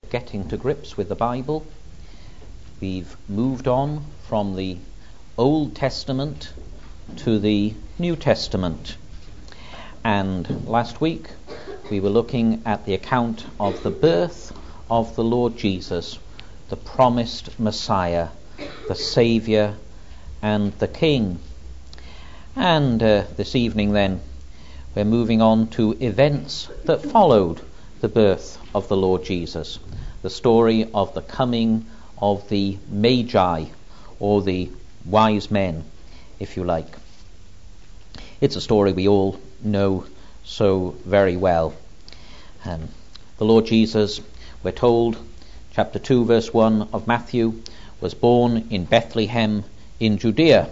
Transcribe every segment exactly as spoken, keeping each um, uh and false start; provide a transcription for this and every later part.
getting to grips with the Bible. We've moved on from the Old Testament to the New Testament. And last week we were looking at the account of the birth of the Lord Jesus, the promised Messiah, the Saviour and the King. And uh, this evening then we're moving on to events that followed the birth of the Lord Jesus, the story of the coming of the Magi, or the wise men, if you like. It's a story we all know so very well. Um, the Lord Jesus, we're told, chapter two, verse one of Matthew, was born in Bethlehem in Judea.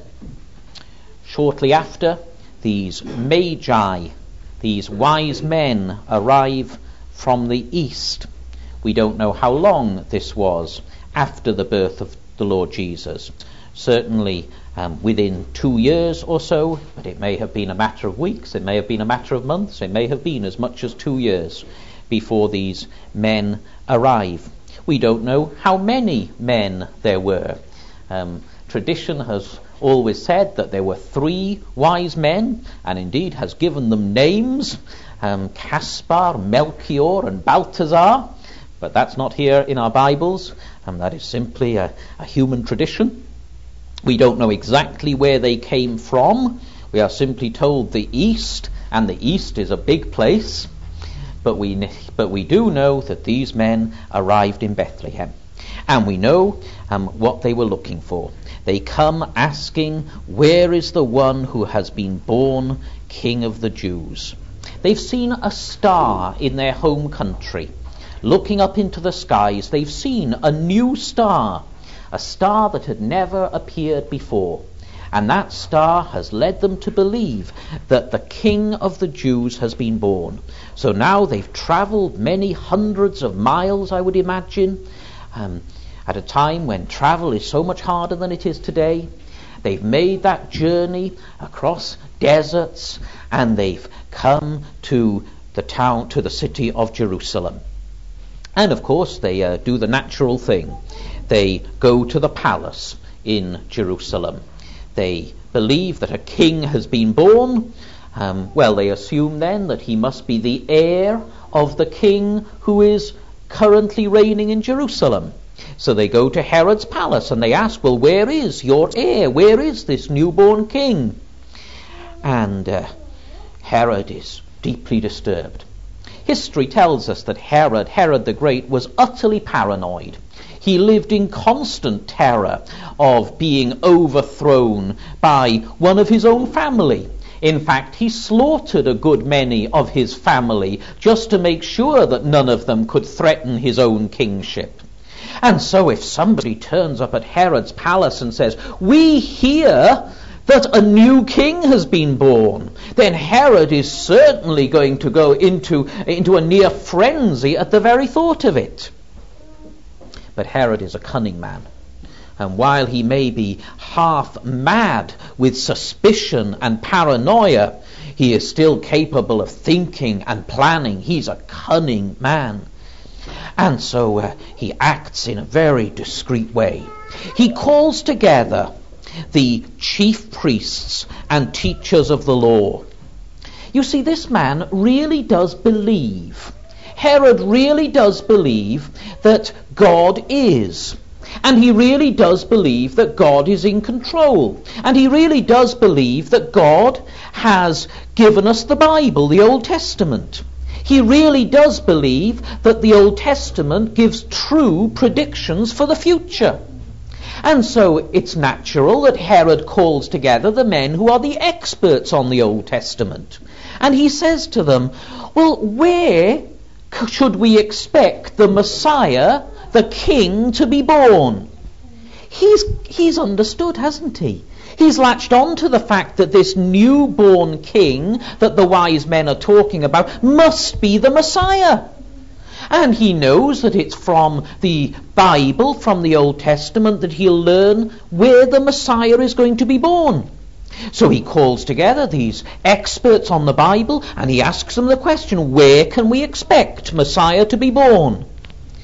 Shortly after, these Magi, these wise men, arrive from the east. We don't know how long this was after the birth of the Lord Jesus. Certainly um, within two years or so, but it may have been a matter of weeks, it may have been a matter of months, it may have been as much as two years before these men arrive. We don't know how many men there were. Um, tradition has always said that there were three wise men, and indeed has given them names, um, Caspar, Melchior and Balthazar, but that's not here in our Bibles, and that is simply a, a human tradition. We don't know exactly where they came from. We are simply told the east, and the east is a big place, but we but we do know that these men arrived in Bethlehem, and we know um, what they were looking for. They come asking, where is the one who has been born King of the Jews? They've seen a star in their home country. Looking up into the skies, they've seen a new star, a star that had never appeared before. And that star has led them to believe that the King of the Jews has been born. So now they've travelled many hundreds of miles, I would imagine, um, at a time when travel is so much harder than it is today. They've made that journey across deserts, and they've come to the town, to the city of Jerusalem. And of course they uh, do the natural thing. They go to the palace in Jerusalem. They believe that a king has been born. Um, well, they assume then that he must be the heir of the king who is currently reigning in Jerusalem. So they go to Herod's palace and they ask, well, where is your heir? Where is this newborn king? And uh, Herod is deeply disturbed. History tells us that Herod, Herod the Great, was utterly paranoid. He lived in constant terror of being overthrown by one of his own family. In fact, he slaughtered a good many of his family just to make sure that none of them could threaten his own kingship. And so if somebody turns up at Herod's palace and says, we hear that a new king has been born, then Herod is certainly going to go into, into a near frenzy at the very thought of it. But Herod is a cunning man. And while he may be half mad with suspicion and paranoia, he is still capable of thinking and planning. He's a cunning man. And so uh, he acts in a very discreet way. He calls together the chief priests and teachers of the law. You see, this man really does believe, Herod really does believe that God is. And he really does believe that God is in control. And he really does believe that God has given us the Bible, the Old Testament. He really does believe that the Old Testament gives true predictions for the future. And so it's natural that Herod calls together the men who are the experts on the Old Testament. And he says to them, well, where should we expect the Messiah, the King, to be born? He's, he's understood, hasn't he? He's latched on to the fact that this newborn king that the wise men are talking about must be the Messiah. And he knows that it's from the Bible, from the Old Testament, that he'll learn where the Messiah is going to be born. So he calls together these experts on the Bible and he asks them the question, where can we expect Messiah to be born?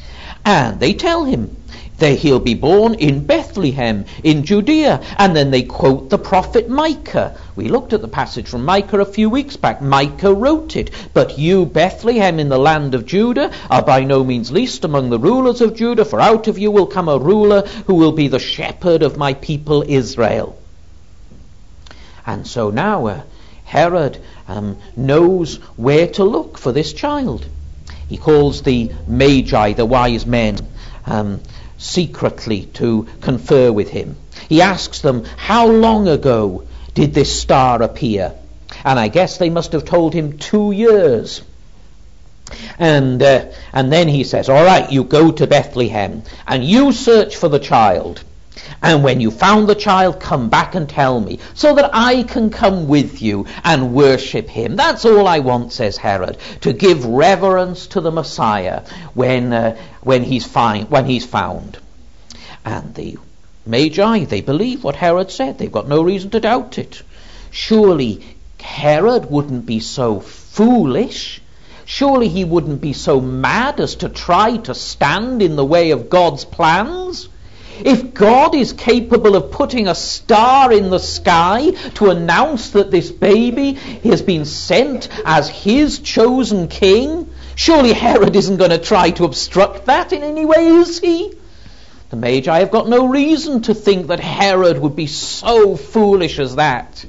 And they tell him that he'll be born in Bethlehem in Judea. And then they quote the prophet Micah. We looked at the passage from Micah a few weeks back. Micah wrote it. But you, Bethlehem, in the land of Judah, are by no means least among the rulers of Judah, for out of you will come a ruler who will be the shepherd of my people Israel. And so now uh, Herod um, knows where to look for this child. He calls the Magi, the wise men, um, secretly to confer with him. He asks them, how long ago did this star appear? And I guess they must have told him two years. And uh, and then he says, all right, you go to Bethlehem and you search for the child. And when you found the child, come back and tell me, so that I can come with you and worship him. That's all I want, says Herod, to give reverence to the Messiah when uh, when he's find, when he's found. And the Magi, they believe what Herod said. They've got no reason to doubt it. Surely Herod wouldn't be so foolish. Surely he wouldn't be so mad as to try to stand in the way of God's plans. If God is capable of putting a star in the sky to announce that this baby has been sent as his chosen king, surely Herod isn't going to try to obstruct that in any way, is he? The Magi have got no reason to think that Herod would be so foolish as that.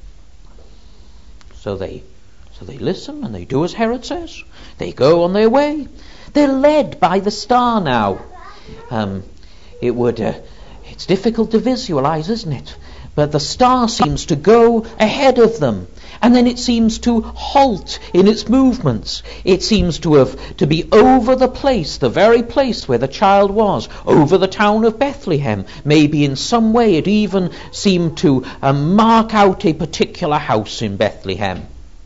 So they, so they listen and they do as Herod says. They go on their way. They're led by the star now. Um... It would, uh, it's difficult to visualize, isn't it? But the star seems to go ahead of them, and then it seems to halt in its movements. It seems to have to be over the place, the very place where the child was, over the town of Bethlehem. Maybe in some way it even seemed to uh, mark out a particular house in Bethlehem.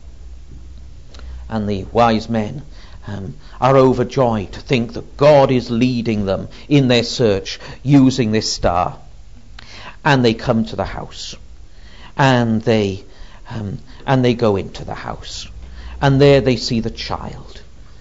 And the wise men Um, are overjoyed to think that God is leading them in their search using this star. And they come to the house, and they um, and they go into the house, and there they see the child,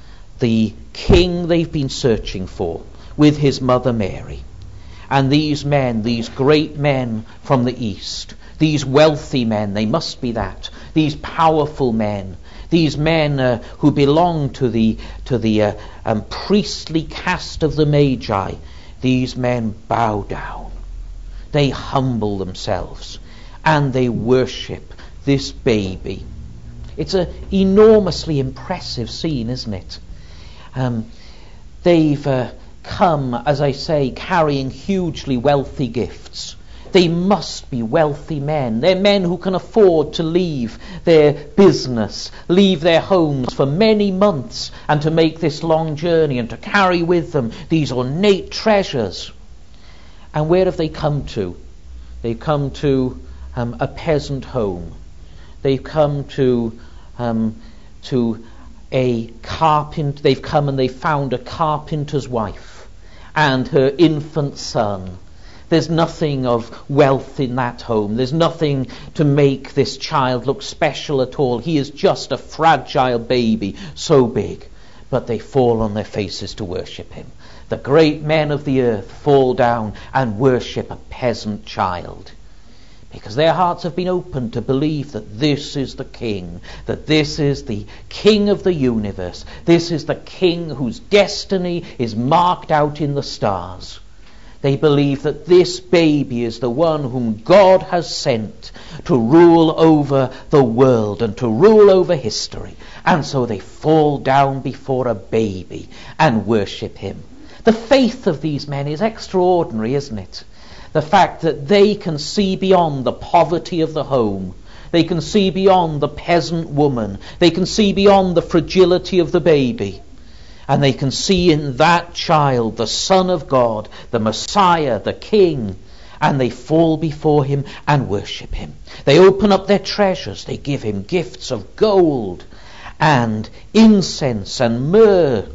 the king they've been searching for, with his mother Mary. And these men, these great men from the east, these wealthy men, they must be that, these powerful men, these men uh, who belong to the to the uh, um, priestly caste of the Magi, these men bow down. They humble themselves and they worship this baby. It's an enormously impressive scene, isn't it? Um, they've uh, come, as I say, carrying hugely wealthy gifts. They must be wealthy men. They're men who can afford to leave their business, leave their homes for many months, and to make this long journey and to carry with them these ornate treasures. And where have they come to? They've come to um, a peasant home. They've come to um, to a carpenter. They've come and they've found a carpenter's wife and her infant son. There's nothing of wealth in that home. There's nothing to make this child look special at all. He is just a fragile baby, so big. But they fall on their faces to worship him. The great men of the earth fall down and worship a peasant child, because their hearts have been opened to believe that this is the king, that this is the king of the universe. This is the king whose destiny is marked out in the stars. They believe that this baby is the one whom God has sent to rule over the world and to rule over history. And so they fall down before a baby and worship him. The faith of these men is extraordinary, isn't it? The fact that they can see beyond the poverty of the home. They can see beyond the peasant woman. They can see beyond the fragility of the baby. And they can see in that child the Son of God, the Messiah, the King. And they fall before him and worship him. They open up their treasures. They give him gifts of gold and incense and myrrh.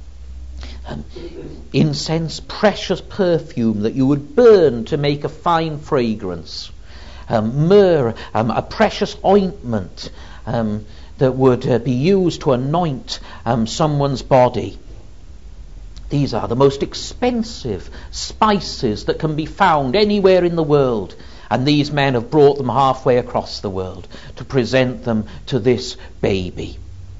Um, incense, precious perfume that you would burn to make a fine fragrance. Um, myrrh, um, a precious ointment um, that would uh, be used to anoint um, someone's body. These are the most expensive spices that can be found anywhere in the world. And these men have brought them halfway across the world to present them to this baby.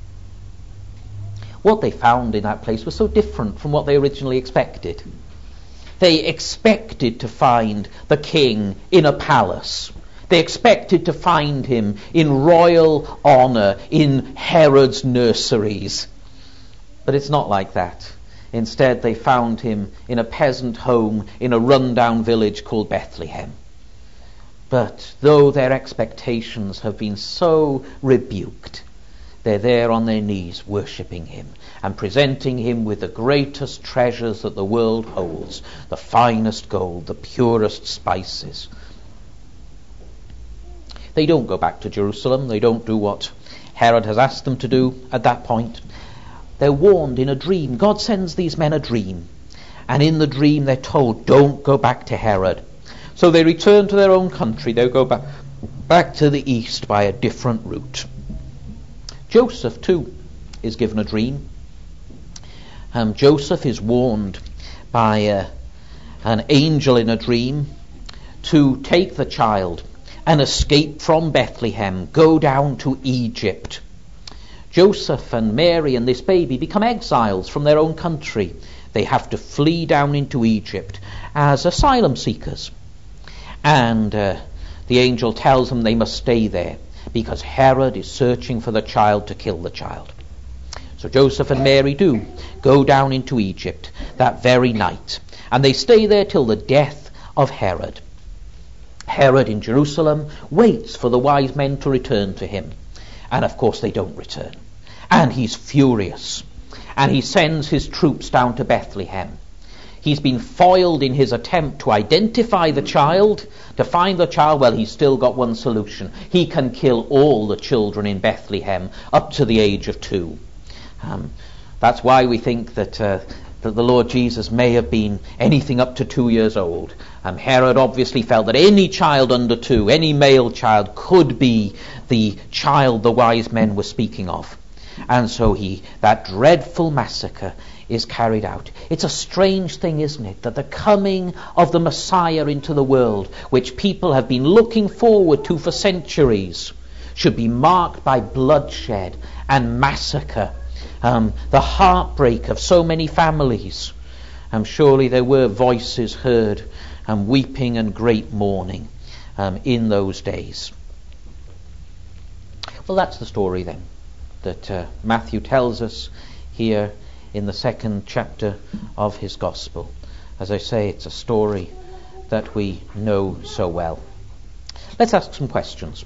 What they found in that place was so different from what they originally expected. They expected to find the king in a palace. They expected to find him in royal honor in Herod's nurseries. But it's not like that. Instead, they found him in a peasant home in a rundown village called Bethlehem. But though their expectations have been so rebuked, they're there on their knees worshipping him and presenting him with the greatest treasures that the world holds, the finest gold, the purest spices. They don't go back to Jerusalem. They don't do what Herod has asked them to do at that point. They're warned in a dream. God sends these men a dream. And in the dream they're told, don't go back to Herod. So they return to their own country. They'll go back, back to the east by a different route. Joseph, too, is given a dream. Um, Joseph is warned by uh, an angel in a dream to take the child and escape from Bethlehem, go down to Egypt. Joseph and Mary and this baby become exiles from their own country. They have to flee down into Egypt as asylum seekers. And uh, the angel tells them they must stay there because Herod is searching for the child to kill the child. So Joseph and Mary do go down into Egypt that very night. And they stay there till the death of Herod. Herod in Jerusalem waits for the wise men to return to him. And of course they don't return. And he's furious. And he sends his troops down to Bethlehem. He's been foiled in his attempt to identify the child, to find the child. Well, he's still got one solution. He can kill all the children in Bethlehem up to the age of two. Um, that's why we think that, uh, that the Lord Jesus may have been anything up to two years old. Um, Herod obviously felt that any child under two, any male child, could be the child the wise men were speaking of. And so he, that dreadful massacre is carried out. It's a strange thing, isn't it, that the coming of the Messiah into the world, which people have been looking forward to for centuries, should be marked by bloodshed and massacre, um, the heartbreak of so many families. Um, surely there were voices heard, um, weeping and great mourning um, in those days. Well, that's the story then that uh, Matthew tells us here in the second chapter of his gospel. As I say, it's a story that we know so well. Let's ask some questions.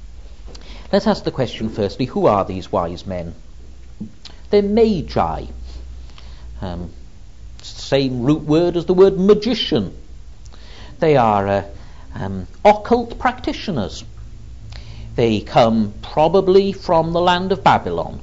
Let's ask the question firstly, who are these wise men? They're magi. Um, same root word as the word magician. They are uh, um, occult practitioners. They come probably from the land of Babylon.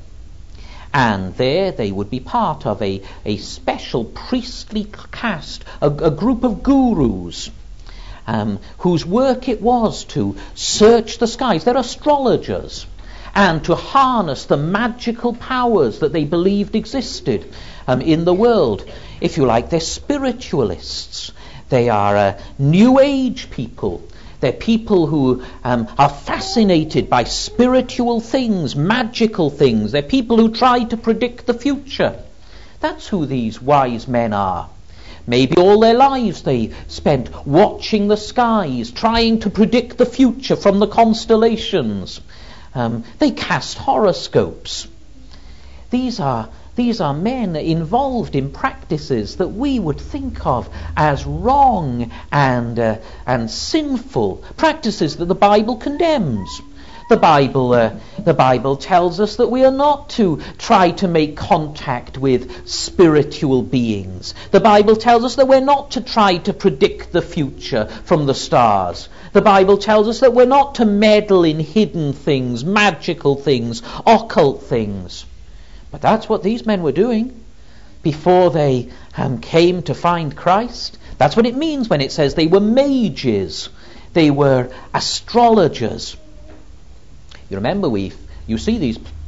And there they would be part of a, a special priestly caste, a, a group of gurus, um, whose work it was to search the skies. They're astrologers. And to harness the magical powers that they believed existed um, in the world. If you like, they're spiritualists. They are uh, New Age people. They're people who um, are fascinated by spiritual things, magical things. They're people who try to predict the future. That's who these wise men are. Maybe all their lives they spent watching the skies, trying to predict the future from the constellations. Um, they cast horoscopes. These are These are men involved in practices that we would think of as wrong and uh, and sinful, practices that the Bible condemns. The Bible, uh, the Bible tells us that we are not to try to make contact with spiritual beings. The Bible tells us that we're not to try to predict the future from the stars. The Bible tells us that we're not to meddle in hidden things, magical things, occult things. But that's what these men were doing before they um, came to find Christ. That's what it means when it says they were mages. They were astrologers. You remember, we you see these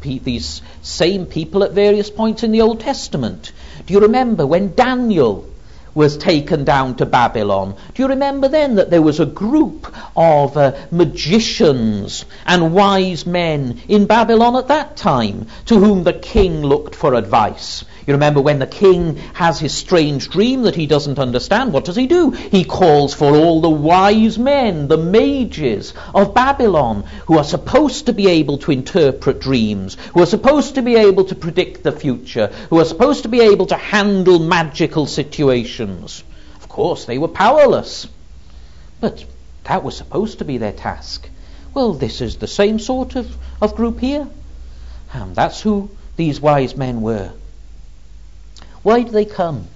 pe- these same people at various points in the Old Testament. Do you remember when Daniel was taken down to Babylon? Do you remember then that there was a group of uh, magicians and wise men in Babylon at that time to whom the king looked for advice? You remember when the king has his strange dream that he doesn't understand, what does he do? He calls for all the wise men, the mages of Babylon, who are supposed to be able to interpret dreams, who are supposed to be able to predict the future, who are supposed to be able to handle magical situations. Of course, they were powerless, but that was supposed to be their task. Well, this is the same sort of, of group here. Um, that's who these wise men were. Why do they come?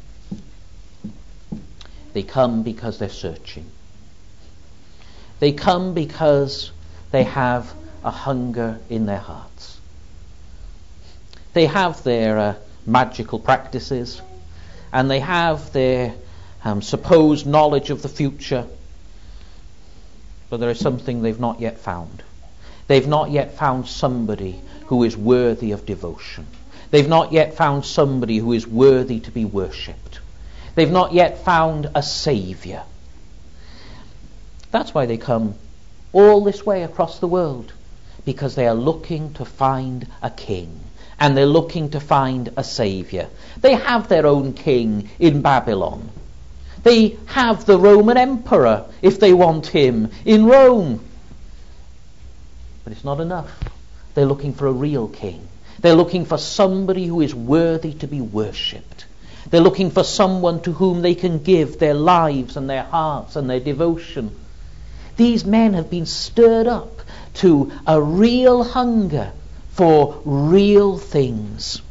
They come because they're searching. They come because they have a hunger in their hearts. They have their uh, magical practices, and they have their um, supposed knowledge of the future, but there is something they've not yet found. They've not yet found somebody who is worthy of devotion. They've not yet found somebody who is worthy to be worshipped. They've not yet found a saviour. That's why they come all this way across the world, because they are looking to find a king, and they're looking to find a saviour. They have their own king in Babylon. They have the Roman emperor, if they want him, in Rome. But it's not enough. They're looking for a real king. They're looking for somebody who is worthy to be worshipped. They're looking for someone to whom they can give their lives and their hearts and their devotion. These men have been stirred up to a real hunger for real things.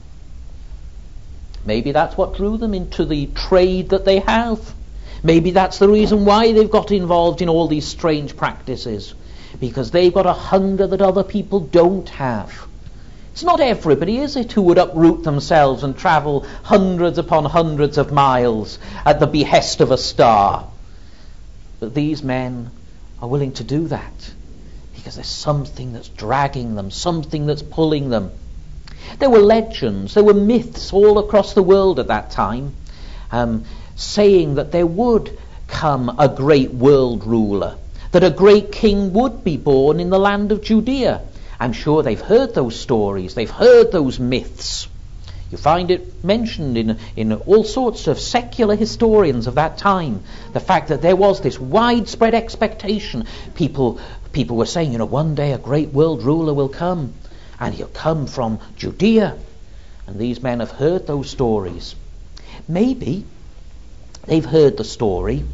Maybe that's what drew them into the trade that they have. Maybe that's the reason why they've got involved in all these strange practices, because they've got a hunger that other people don't have. It's not everybody, is it, who would uproot themselves and travel hundreds upon hundreds of miles at the behest of a star. But these men are willing to do that because there's something that's dragging them, something that's pulling them. There were legends, there were myths all across the world at that time, um, saying that there would come a great world ruler, that a great king would be born in the land of Judea. I'm sure they've heard those stories, they've heard those myths. You find it mentioned in, in all sorts of secular historians of that time, the fact that there was this widespread expectation. People, people were saying, you know, one day a great world ruler will come, and he'll come from Judea. And these men have heard those stories. Maybe they've heard the story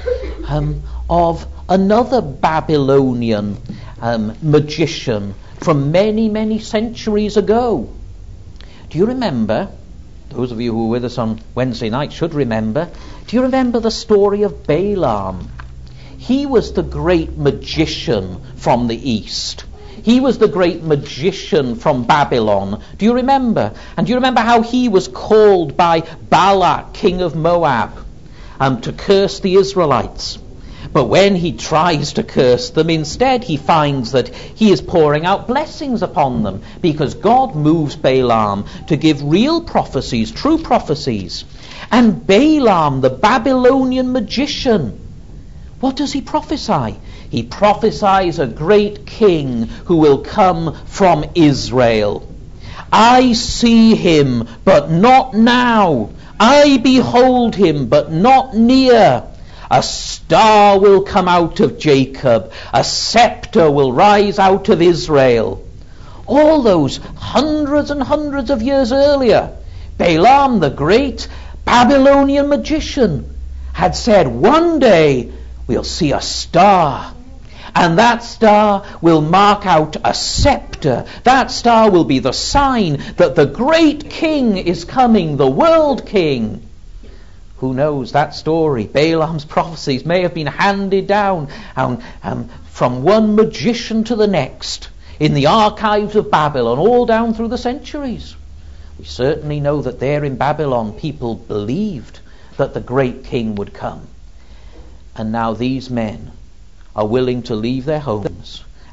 um, of another Babylonian um, magician from many, many centuries ago. Do you remember, those of you who were with us on Wednesday night should remember, do you remember the story of Balaam? He was the great magician from the east. He was the great magician from Babylon. Do you remember? And do you remember how he was called by Balak, king of Moab, um, to curse the Israelites? But when he tries to curse them, instead he finds that he is pouring out blessings upon them, because God moves Balaam to give real prophecies, true prophecies. And Balaam, the Babylonian magician, what does he prophesy? He prophesies a great king who will come from Israel. I see him, but not now. I behold him, but not near. A star will come out of Jacob. A scepter will rise out of Israel. All those hundreds and hundreds of years earlier, Balaam, the great Babylonian magician, had said, one day we'll see a star. And that star will mark out a scepter. That star will be the sign that the great king is coming, the world king. Who knows that story? Balaam's prophecies may have been handed down um, um, from one magician to the next in the archives of Babylon, all down through the centuries. We certainly know that there in Babylon people believed that the great king would come. And now these men are willing to leave their homes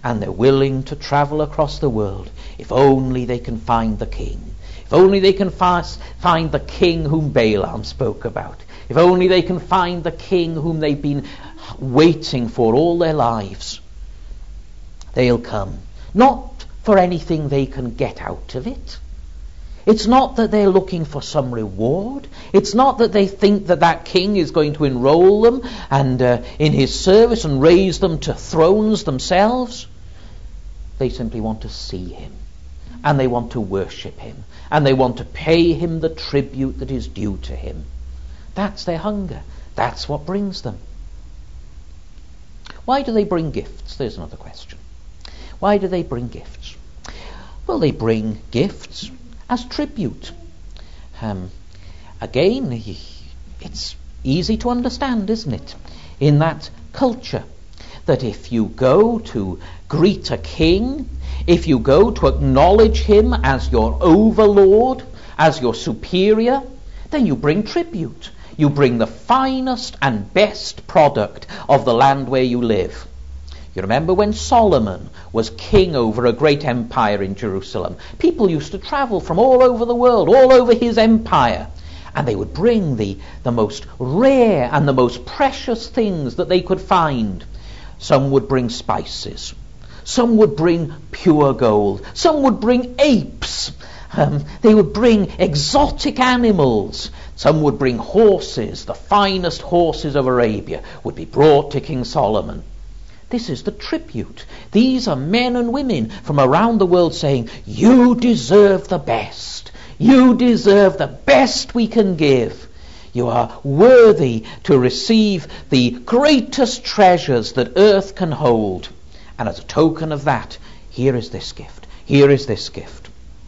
and they're willing to travel across the world if only they can find the king. If only they can fast find the king whom Balaam spoke about. If only they can find the king whom they've been waiting for all their lives. They'll come. Not for anything they can get out of it. It's not that they're looking for some reward. It's not that they think that that king is going to enroll them and uh, in his service and raise them to thrones themselves. They simply want to see him, and they want to worship him, and they want to pay him the tribute that is due to him. That's their hunger. That's what brings them. Why do they bring gifts? There's another question. Why do they bring gifts? Well, they bring gifts as tribute. Um, again, it's easy to understand, isn't it, in that culture, that if you go to greet a king, if you go to acknowledge him as your overlord, as your superior, then you bring tribute. You bring the finest and best product of the land where you live. You remember when Solomon was king over a great empire in Jerusalem, people used to travel from all over the world, all over his empire, and they would bring the, the most rare and the most precious things that they could find. Some would bring spices. Some would bring pure gold. Some would bring apes. Um, they would bring exotic animals. Some would bring horses. The finest horses of Arabia would be brought to King Solomon. This is the tribute. These are men and women from around the world saying, you deserve the best. You deserve the best we can give. You are worthy to receive the greatest treasures that earth can hold. And as a token of that, here is this gift. Here is this gift.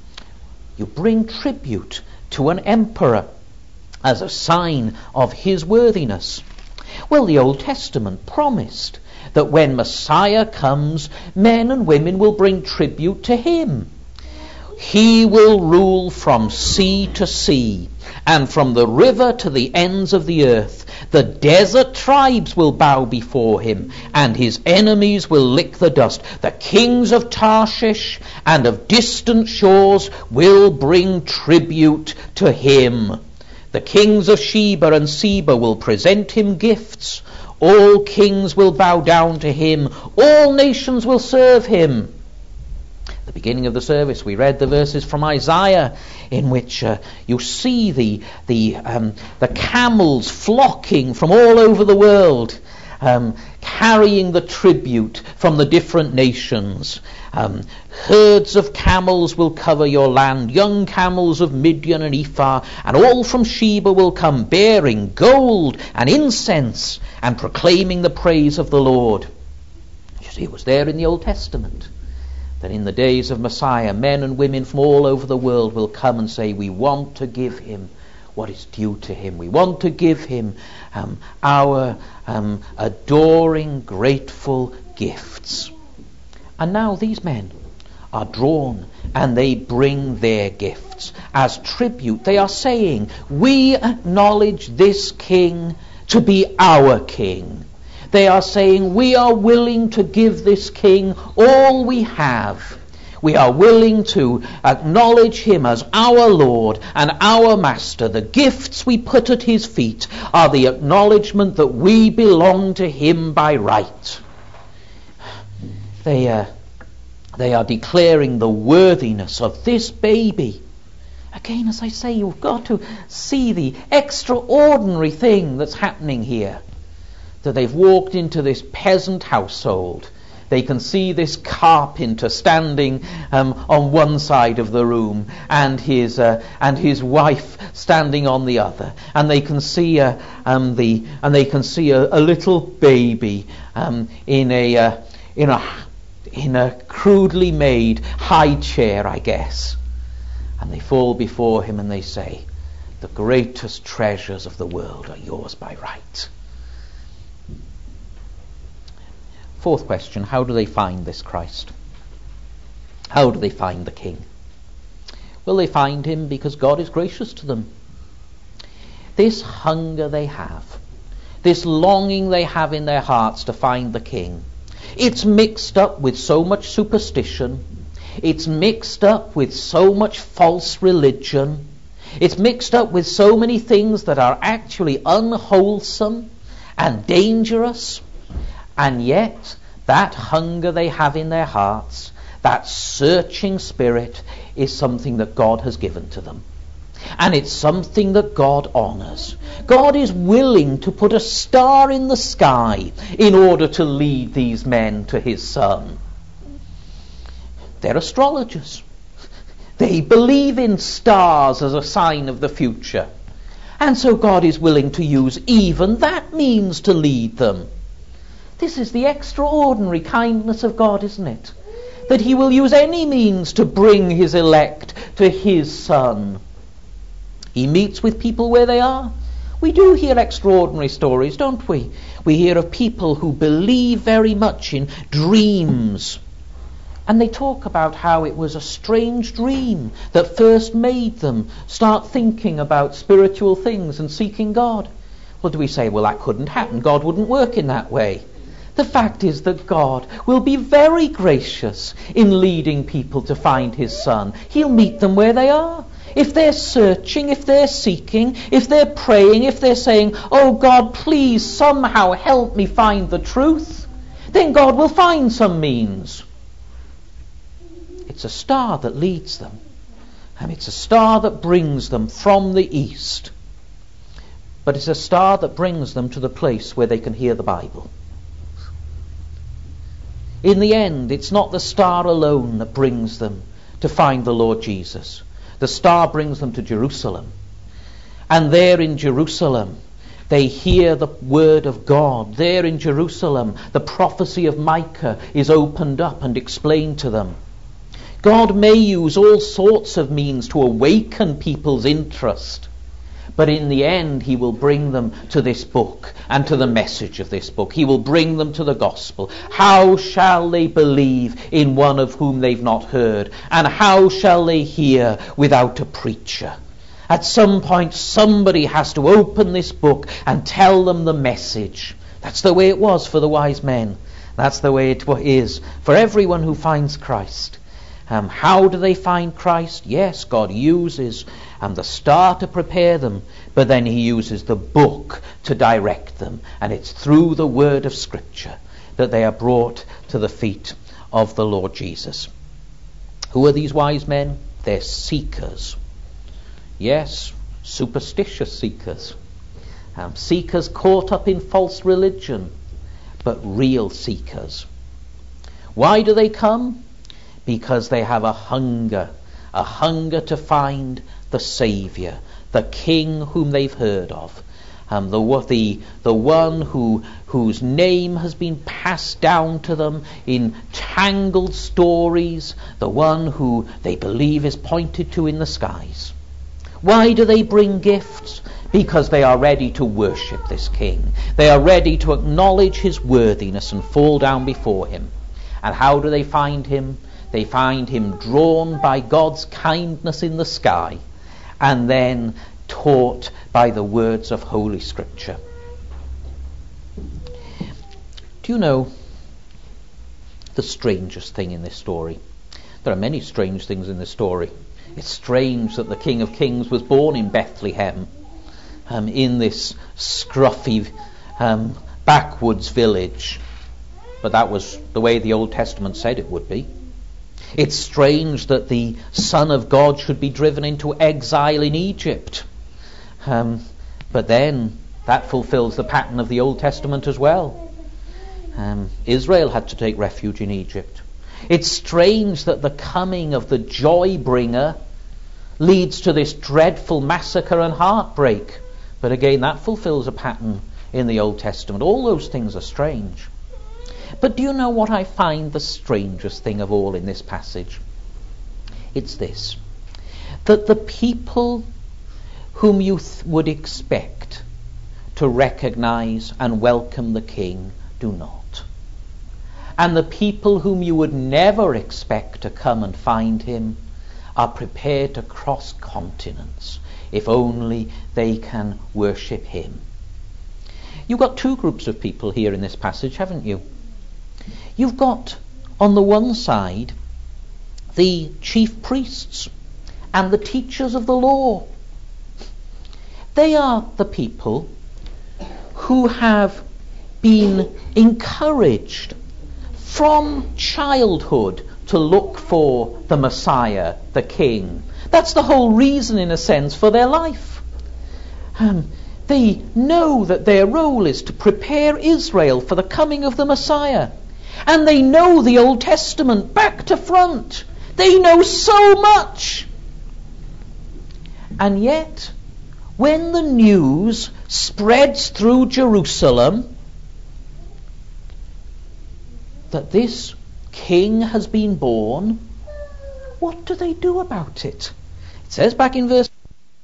You bring tribute to an emperor as a sign of his worthiness. Well, the Old Testament promised that when Messiah comes, men and women will bring tribute to him. He will rule from sea to sea, and from the river to the ends of the earth. The desert tribes will bow before him, and his enemies will lick the dust. The kings of Tarshish and of distant shores will bring tribute to him. The kings of Sheba and Seba will present him gifts. All kings will bow down to him. All nations will serve him. At the beginning of the service, we read the verses from Isaiah in which uh, you see the the um, the camels flocking from all over the world, um, carrying the tribute from the different nations. Um, herds of camels will cover your land, young camels of Midian and Ephah, and all from Sheba will come, bearing gold and incense and proclaiming the praise of the Lord. You see, it was there in the Old Testament that in the days of Messiah, men and women from all over the world will come and say, we want to give him what is due to him. We want to give him um, our um, adoring, grateful gifts. And now these men are drawn and they bring their gifts as tribute. They are saying, we acknowledge this king to be our king. They are saying, we are willing to give this king all we have. We are willing to acknowledge him as our Lord and our Master. The gifts we put at his feet are the acknowledgement that we belong to him by right. They, uh, they are declaring the worthiness of this baby. Again, as I say, you've got to see the extraordinary thing that's happening here. That they've walked into this peasant household. They can see this carpenter standing um, on one side of the room, and his uh, and his wife standing on the other, and they can see uh, um, the and they can see a, a little baby um, in a uh, in a in a crudely made high chair, I guess, and they fall before him and they say, "The greatest treasures of the world are yours by right." Fourth question, how do they find this Christ? How do they find the King? Well, they find him because God is gracious to them. This hunger they have, this longing they have in their hearts to find the King, It's mixed up with so much superstition. It's mixed up with so much false religion. It's mixed up with so many things that are actually unwholesome and dangerous. And yet, that hunger they have in their hearts, that searching spirit, is something that God has given to them. And it's something that God honors. God is willing to put a star in the sky in order to lead these men to his Son. They're astrologers. They believe in stars as a sign of the future. And so God is willing to use even that means to lead them. This is the extraordinary kindness of God, isn't it? That he will use any means to bring his elect to his Son. He meets with people where they are. We do hear extraordinary stories, don't we? We hear of people who believe very much in dreams. And they talk about how it was a strange dream that first made them start thinking about spiritual things and seeking God. Well, do we say, well, that couldn't happen. God wouldn't work in that way. The fact is that God will be very gracious in leading people to find his Son. He'll meet them where they are. If they're searching, if they're seeking, if they're praying, if they're saying, oh God, please somehow help me find the truth, then God will find some means. It's a star that leads them. And it's a star that brings them from the east. But it's a star that brings them to the place where they can hear the Bible. In the end, it's not the star alone that brings them to find the Lord Jesus. The star brings them to Jerusalem. And there in Jerusalem, they hear the word of God. There in Jerusalem, the prophecy of Micah is opened up and explained to them. God may use all sorts of means to awaken people's interest. But in the end, he will bring them to this book and to the message of this book. He will bring them to the gospel. How shall they believe in one of whom they've not heard? And how shall they hear without a preacher? At some point, somebody has to open this book and tell them the message. That's the way it was for the wise men. That's the way it is for everyone who finds Christ. Um, how do they find Christ? Yes, God uses um, the star to prepare them, but then he uses the book to direct them. And it's through the word of Scripture that they are brought to the feet of the Lord Jesus. Who are these wise men? They're seekers. Yes, superstitious seekers. Um, seekers caught up in false religion, but real seekers. Why do they come? Because they have a hunger, a hunger to find the Saviour, the King whom they've heard of, um, the, the, the one who, whose name has been passed down to them in tangled stories, the one who they believe is pointed to in the skies. Why do they bring gifts? Because they are ready to worship this King. They are ready to acknowledge his worthiness and fall down before him. And how do they find him? They find him drawn by God's kindness in the sky and then taught by the words of Holy Scripture. Do you know the strangest thing in this story? There are many strange things in this story. It's strange that the King of Kings was born in Bethlehem, um, in this scruffy um, backwoods village. But that was the way the Old Testament said it would be. It's strange that the Son of God should be driven into exile in Egypt. Um, but then that fulfills the pattern of the Old Testament as well. Um, Israel had to take refuge in Egypt. It's strange that the coming of the joy bringer leads to this dreadful massacre and heartbreak. But again, that fulfills a pattern in the Old Testament. All those things are strange. But do you know what I find the strangest thing of all in this passage? It's this: that the people whom you th- would expect to recognize and welcome the King do not. And the people whom you would never expect to come and find him are prepared to cross continents if only they can worship him. You've got two groups of people here in this passage, haven't you? You've got, on the one side, the chief priests and the teachers of the law. They are the people who have been encouraged from childhood to look for the Messiah, the King. That's the whole reason, in a sense, for their life. Um, they know that their role is to prepare Israel for the coming of the Messiah. And they know the Old Testament back to front. They know so much. And yet, when the news spreads through Jerusalem that this king has been born, what do they do about it? It says back in verse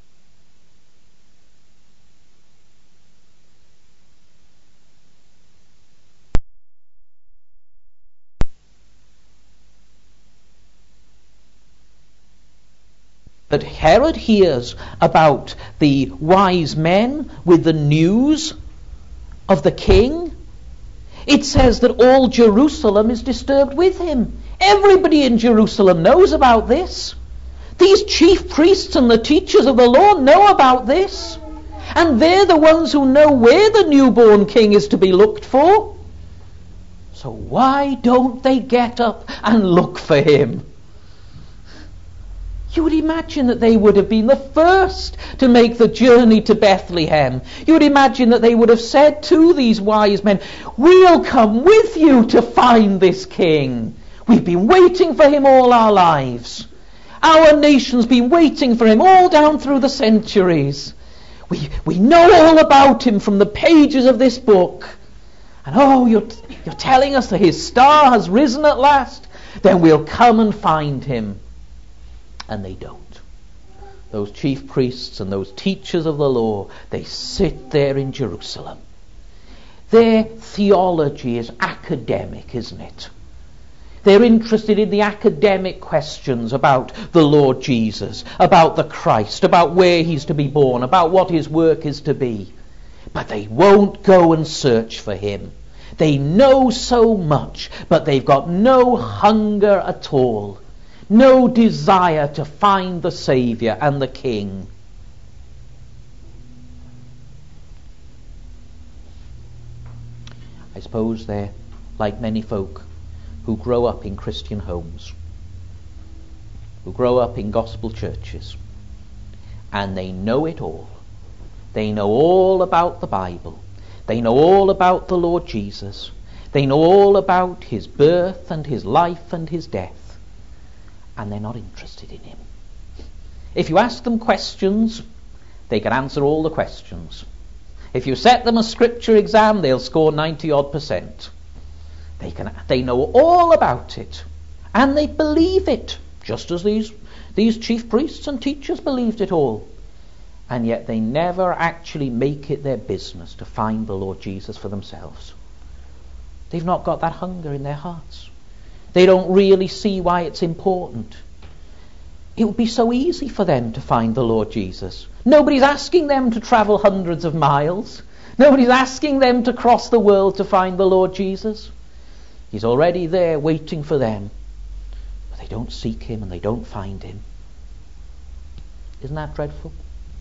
that Herod hears about the wise men with the news of the king. It says that all Jerusalem is disturbed with him. Everybody in Jerusalem knows about this. These chief priests and the teachers of the law know about this. And they're the ones who know where the newborn king is to be looked for. So why don't they get up and look for him? You would imagine that they would have been the first to make the journey to Bethlehem. You would imagine that they would have said to these wise men, "We'll come with you to find this king. We've been waiting for him all our lives. Our nation's been waiting for him all down through the centuries. We, we know all about him from the pages of this book. And oh, you're, you're telling us that his star has risen at last? Then we'll come and find him." And they don't. Those chief priests and those teachers of the law, they sit there in Jerusalem. Their theology is academic, isn't it? They're interested in the academic questions about the Lord Jesus, about the Christ, about where he's to be born, about what his work is to be. But they won't go and search for him. They know so much, but they've got no hunger at all. No desire to find the Saviour and the King. I suppose they're like many folk who grow up in Christian homes, who grow up in gospel churches, and they know it all. They know all about the Bible. They know all about the Lord Jesus. They know all about his birth and his life and his death. And they're not interested in him. If you ask them questions, they can answer all the questions. If you set them a scripture exam, they'll score ninety odd percent. They can, they know all about it, and they believe it, just as these, these chief priests and teachers believed it all. And yet they never actually make it their business to find the Lord Jesus for themselves. They've not got that hunger in their hearts. They don't really see why it's important. It would be so easy for them to find the Lord Jesus. Nobody's asking them to travel hundreds of miles. Nobody's asking them to cross the world to find the Lord Jesus. He's already there waiting for them. But they don't seek him and they don't find him. Isn't that dreadful?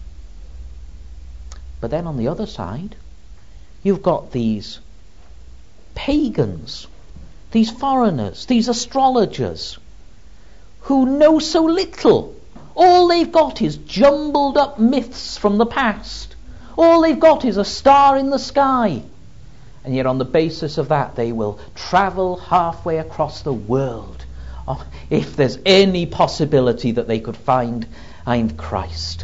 But then on the other side, you've got these pagans, these foreigners, these astrologers, who know so little. All they've got is jumbled up myths from the past. All they've got is a star in the sky. And yet on the basis of that they will travel halfway across the world if there's any possibility that they could find, find Christ.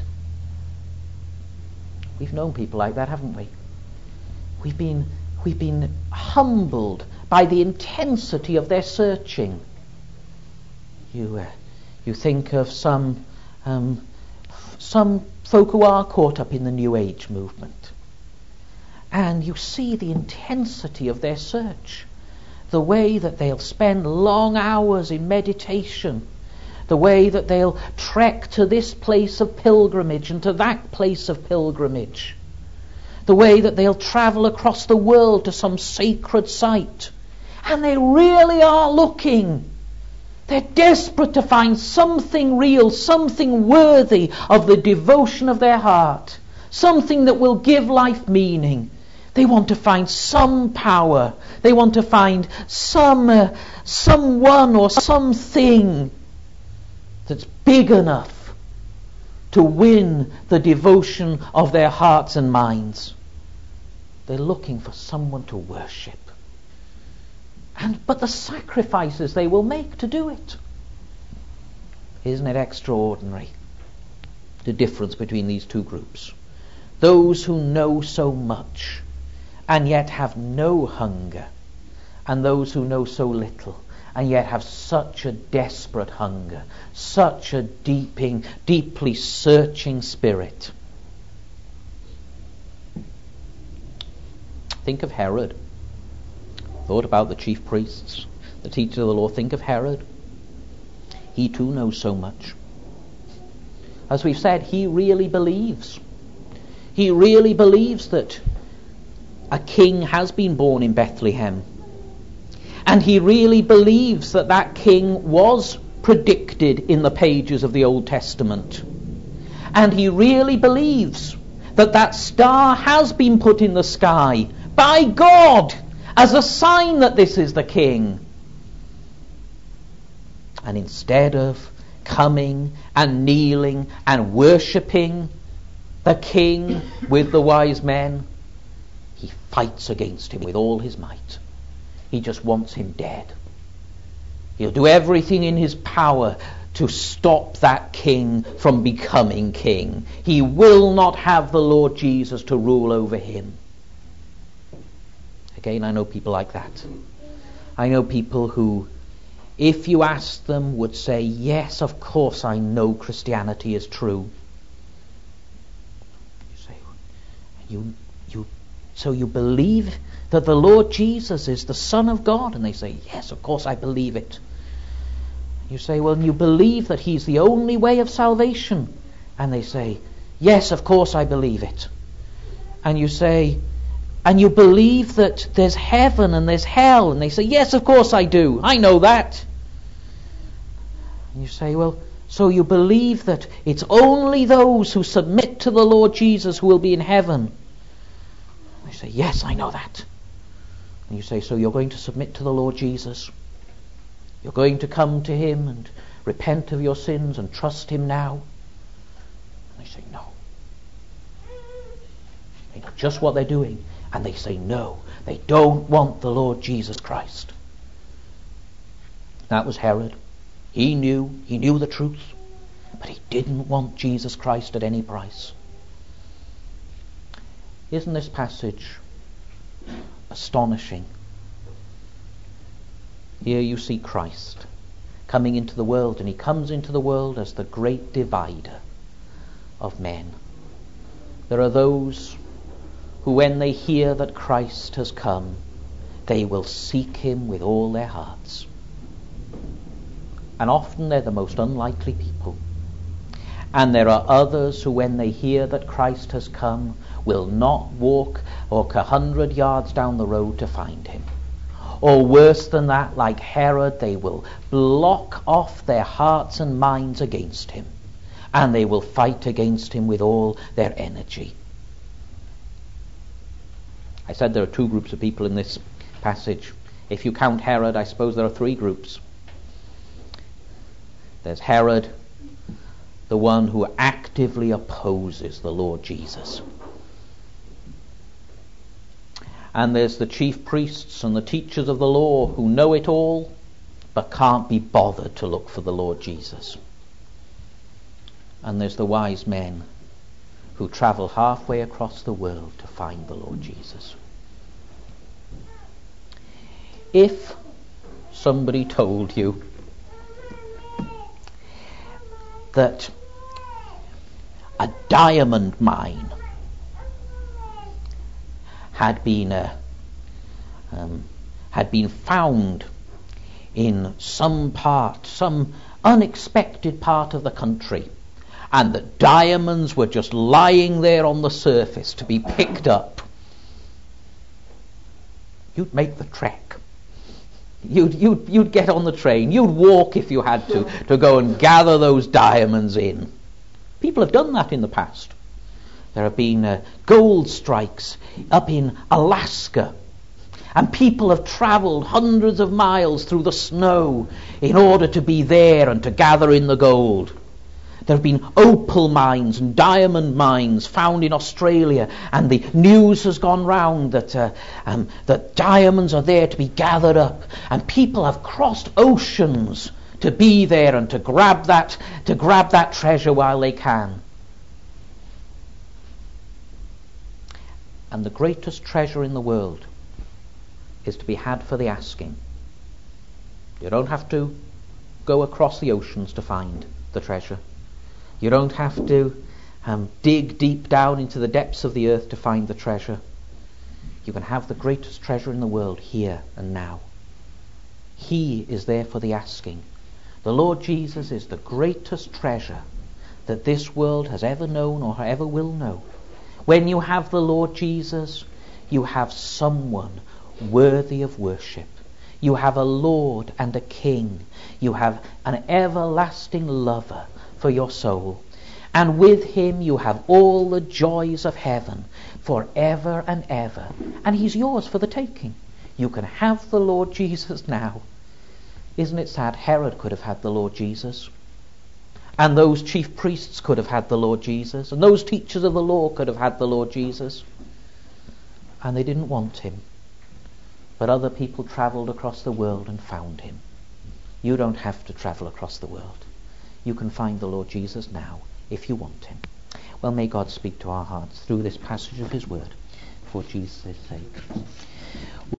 We've known people like that, haven't we? We've been, we've been humbled by the intensity of their searching. You, uh, you think of some, um, some folk who are caught up in the New Age movement, and you see the intensity of their search, the way that they'll spend long hours in meditation, the way that they'll trek to this place of pilgrimage and to that place of pilgrimage, the way that they'll travel across the world to some sacred site. And they really are looking. They're desperate to find something real, something worthy of the devotion of their heart, something that will give life meaning. They want to find some power. They want to find some uh, someone or something that's big enough to win the devotion of their hearts and minds. They're looking for someone to worship. And but the sacrifices they will make to do it. Isn't it extraordinary? The difference between these two groups. Those who know so much and yet have no hunger, and those who know so little and yet have such a desperate hunger, such a deeping, deeply searching spirit. Think of Herod. Thought about the chief priests, the teachers of the law. Think of Herod. He too knows so much. As we've said, he really believes. He really believes that a king has been born in Bethlehem. And he really believes that that king was predicted in the pages of the Old Testament. And he really believes that that star has been put in the sky by God as a sign that this is the king. And instead of coming and kneeling and worshipping the king with the wise men, he fights against him with all his might. He just wants him dead. He'll do everything in his power to stop that king from becoming king. He will not have the Lord Jesus to rule over him. Again, I know people like that. I know people who, if you asked them, would say, yes, of course I know Christianity is true. You say, you, you, so you believe that the Lord Jesus is the Son of God? And they say, yes, of course I believe it. You say, well, you believe that he's the only way of salvation? And they say, yes, of course I believe it. And you say, and you believe that there's heaven and there's hell? And they say, yes, of course I do. I know that. And you say, well, so you believe that it's only those who submit to the Lord Jesus who will be in heaven? They say, yes, I know that. And you say, so you're going to submit to the Lord Jesus? You're going to come to him and repent of your sins and trust him now? And they say, no. They know just what they're doing. And they say, no, they don't want the Lord Jesus Christ. That was Herod. He knew, he knew the truth, but he didn't want Jesus Christ at any price. Isn't this passage astonishing? Here you see Christ coming into the world, and he comes into the world as the great divider of men. There are those who, when they hear that Christ has come, they will seek him with all their hearts. And often they're the most unlikely people. And there are others who, when they hear that Christ has come, will not walk or a hundred yards down the road to find him. Or worse than that, like Herod, they will block off their hearts and minds against him. And they will fight against him with all their energy. I said there are two groups of people in this passage. If you count Herod, I suppose there are three groups. There's Herod, the one who actively opposes the Lord Jesus. And there's the chief priests and the teachers of the law who know it all, but can't be bothered to look for the Lord Jesus. And there's the wise men who travel halfway across the world to find the Lord Jesus. If somebody told you that a diamond mine had been uh, um, had been found in some part, some unexpected part of the country, and the diamonds were just lying there on the surface to be picked up, you'd make the trek. You'd, you'd, you'd get on the train. You'd walk if you had to, to go and gather those diamonds in. People have done that in the past. There have been uh, gold strikes up in Alaska. And people have travelled hundreds of miles through the snow in order to be there and to gather in the gold. There have been opal mines and diamond mines found in Australia, and the news has gone round that uh, um, that diamonds are there to be gathered up, and people have crossed oceans to be there and to grab that to grab that treasure while they can. And the greatest treasure in the world is to be had for the asking. You don't have to go across the oceans to find the treasure. You don't have to um, dig deep down into the depths of the earth to find the treasure. You can have the greatest treasure in the world here and now. He is there for the asking. The Lord Jesus is the greatest treasure that this world has ever known or ever will know. When you have the Lord Jesus, you have someone worthy of worship. You have a Lord and a King. You have an everlasting lover for your soul. And with him you have all the joys of heaven forever and ever. And he's yours for the taking. You can have the Lord Jesus now. Isn't it sad? Herod could have had the Lord Jesus. And those chief priests could have had the Lord Jesus. And those teachers of the law could have had the Lord Jesus. And they didn't want him. But other people travelled across the world and found him. You don't have to travel across the world. You can find the Lord Jesus now if you want him. Well, may God speak to our hearts through this passage of his word for Jesus' sake.